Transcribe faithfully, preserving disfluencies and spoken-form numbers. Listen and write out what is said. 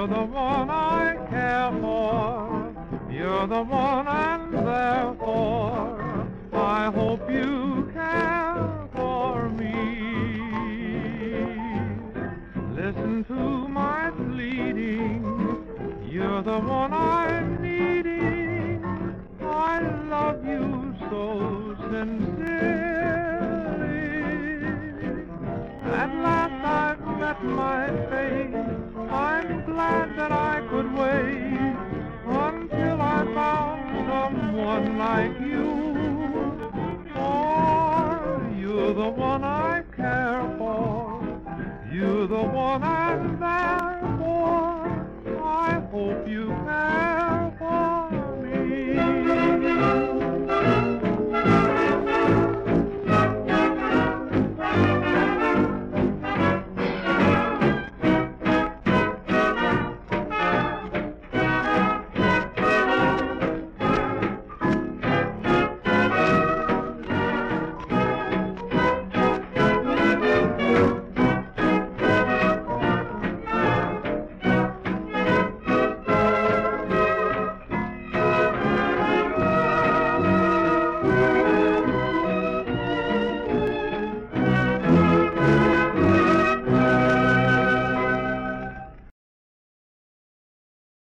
You're the one I care for. You're the one, and therefore I hope you care for me. Listen to my pleading. You're the one I'm needing. I love you so sincerely. At last I've met my fate. I'm glad that I could wait until I found someone like you. For you're the one I care for. You're the one I